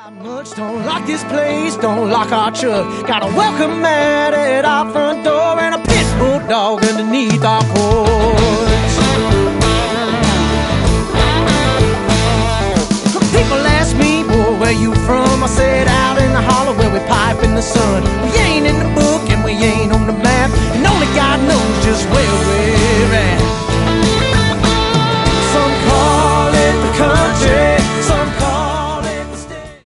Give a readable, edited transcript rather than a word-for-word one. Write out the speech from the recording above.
Much don't lock this place, don't lock our truck. Got a welcome mat at our front door and a pit bull dog underneath our porch. People ask me, boy, where you from? I said out in the holler where we pipe in the sun. We ain't